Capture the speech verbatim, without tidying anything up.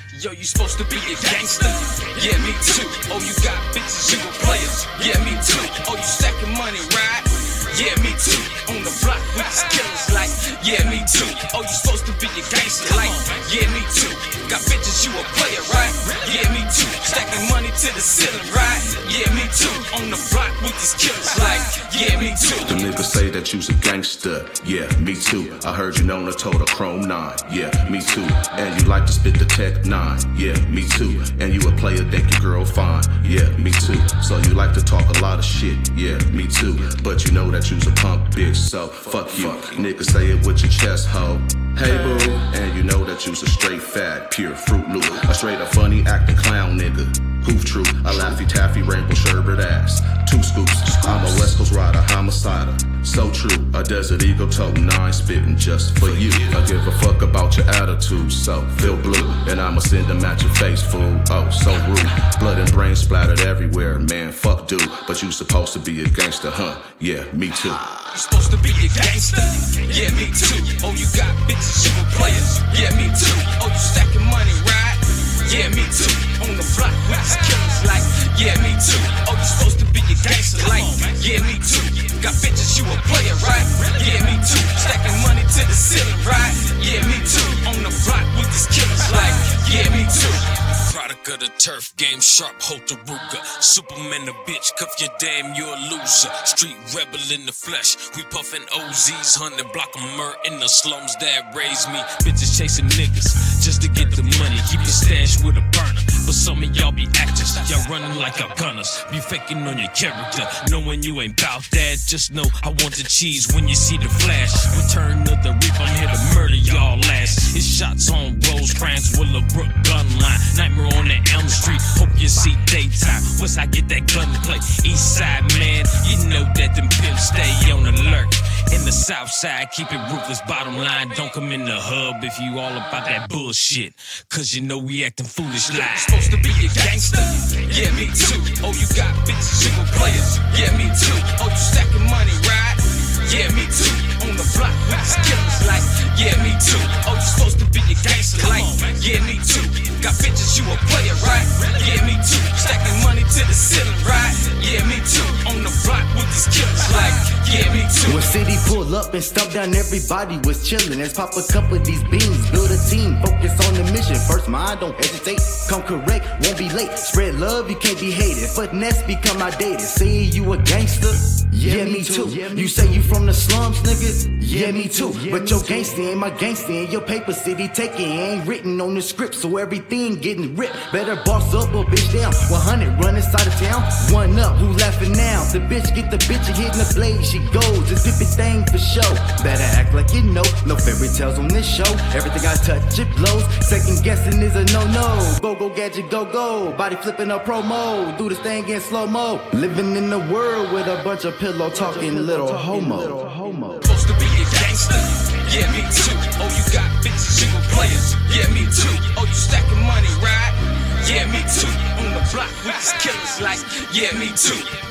Yo, you supposed to be a gangster? Yeah, me too. Oh, you got bitches, you a player? Yeah, me too. Oh, you stacking money, right? Yeah, me too. On the block with these killers, like, yeah, me too. Oh, you supposed to be a gangster, like, yeah, me too. Got bitches, you a player, right? Yeah, me too. Stacking money to the ceiling, right? Yeah, me too. On the block with these killers, like, yeah, me too. The niggas say that you's a gangster, yeah, me too. I heard you known to tote a chrome nine, yeah, me too. And you like to spit the tech nine, yeah, me too. And you a player, think your girl fine, yeah, me too. So you like to talk a lot of shit, yeah, me too. But you know that you's a punk bitch, so fuck you. Niggas say it with your chest, ho. Hey boo, and you know that you's a straight fat, pure Fruit Loop. A straight up funny acting clown nigga. Hoof true, a laffy taffy rainbow sherbet ass. Two scoops, I'm a West Coast rider, homicider. So true, a desert eagle toting nine spitting just for you. I give a fuck about your attitude, so feel blue. And I'ma send them at your face, fool. Oh, so rude. Blood and brain splattered everywhere, man, fuck dude. But you supposed to be a gangster, huh? Yeah, me too. You supposed to be a gangster? Yeah, me too. Oh, you got bitches, you a player? Yeah, me too. Oh, you stacking money, right? Yeah, me too. On the block with these killers, like, yeah, me too. Oh, you supposed to be a gangster, like, yeah, me too. Got bitches, you a player, right? Yeah, me too. Stacking money to the ceiling, right? Yeah, me too. On the block with these killers, like, yeah, me too. Product of the turf game, sharp, hold the Ruger. Superman a bitch, cuff your damn, you're a loser. Street rebel in the flesh, we puffin' O Zs, hundred block of murr in the slums that raised me. Bitches chasing niggas just to get the money, keep your stash with a burner. But some of y'all be actors, y'all running like a gunners. Be faking on your character, knowing you ain't bout that. Just know I want the cheese when you see the flash. Return of the Reaper, I'm here to murder y'all last. It's shots on Rosecrans, Willowbrook gun line. Nightmare on the Elm Street, hope you see daytime. Once I get that gun to play, east side man, you know that them pimps stay on alert. In the south side, keep it ruthless, bottom line. Don't come in the hub if you all about that bullshit, cause you know we acting foolish like. You supposed to be a gangster? Yeah, me too. Oh, you got bitches, you a player? Yeah, me too. Oh, you stacking money, right? Yeah, me too. On the block with these killers, like, yeah, me too. Oh, you supposed to be a gangster, like, yeah, me too. Got bitches, you a player, right? Yeah, me too. Stacking money to the ceiling, right? Yeah, me too. On the block with these killers, like, yeah, me too. When city pull up and stomp down, everybody was chillin'. Let's pop a couple of these beans, build a team, focus on the mission. First mind, don't hesitate, come correct, won't be late. Spread love, you can't be hated. Finesse become outdated. Say you a gangster? Yeah, me too. You say you from the slums, nigga? Yeah, me too. But your gangster ain't my gangster, and your paper city taking ain't written on the script, so everything getting ripped. Better boss up or bitch down. one hundred run inside of town. One up, who laughing now? The bitch get the bitch and hitting the blade. She goes, it's pippin' thing for show. Better act like you know. No fairy tales on this show. Everything I touch, it blows. Second guessing is a no-no. Go, go, gadget, go, go. Body flipping a promo. Do this thing in slow-mo. Living in the world with a bunch of pillow talking little homo. Supposed to be a gangster? Yeah, me too. Oh, you got bitches, you a player? Yeah, me too. Oh, you stacking money, right? Yeah, me too. On the block with these killers, like, yeah, me too.